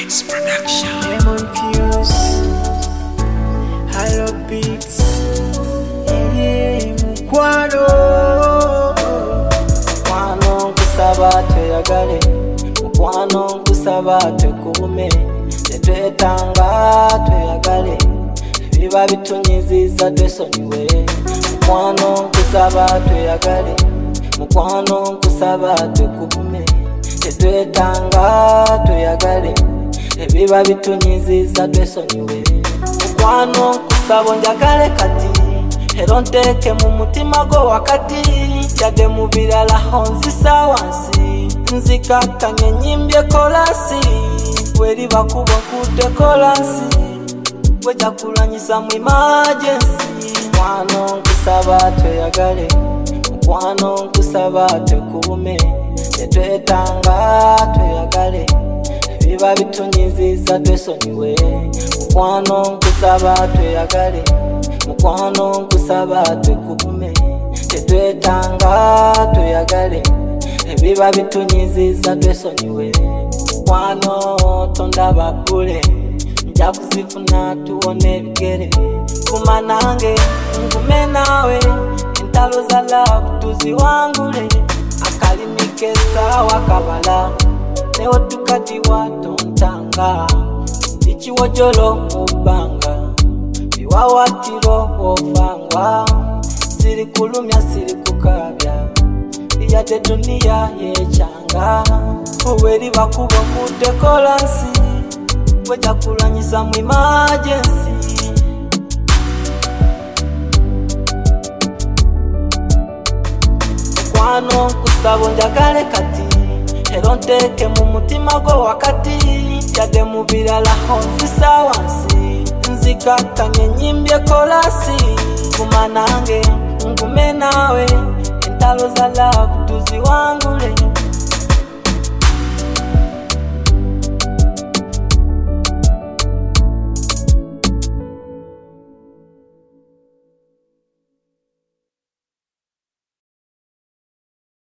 Beats Production. Lemon Fuse, Hello Beats, Mukwano. Mukwano nkusaba tweyagale, mukwano nkusaba twekuume, tetwetanga tweyagale, ebiba bitunyiziza twesonyiwe. Mukwano nkusaba tweyagale, mukwano nkusaba twekuume, tetwetanga tweyagale, ebiba bitunyiziza twesonyiwe. Mukwano nkusaba onjagale kati, era nteeke mu mutima gwo wakati, yadde mu birala onzisa wansi, nzikakkanye ennyimbye kolasi, bweriba kuba nkudde kolasi, bwejja kulwanyisa mu emergency. Mukwano nkusaba tweyagale, mukwano nkusaba twekuume, tetwetanga tweyagale, ebiba bitunyiziza twesonyiwe. Mukwano nkusaba tweyagale, mukwano nkusaba twekuume, tetwetanga tweyagale, ebiba bitunyiziza twesonyiwe. Mukwano tondaba bbule, nja kuzifuna tuwone ebigere, kuma nange nkume naawe, entalo za love tuziwangule, akalimi k'essaawa kabala, newotukadiwa tontanga, ikiwojolo mu bbanga, biwawatiro ofangwa, siri kulumya siri kukabya, yadde duniya yekyanga, obweriba kuba nkudde kolansi, bwejja kulwanyisa mu emergency. Mukwano nkusaba onjagale kati, era nteeke mu mutima gwo wakati, yadde mu birala onzisa wansi, nzikakkanye ennyimbye kolasi, kuma nange nkume naawe, entalo za love tuziwangule,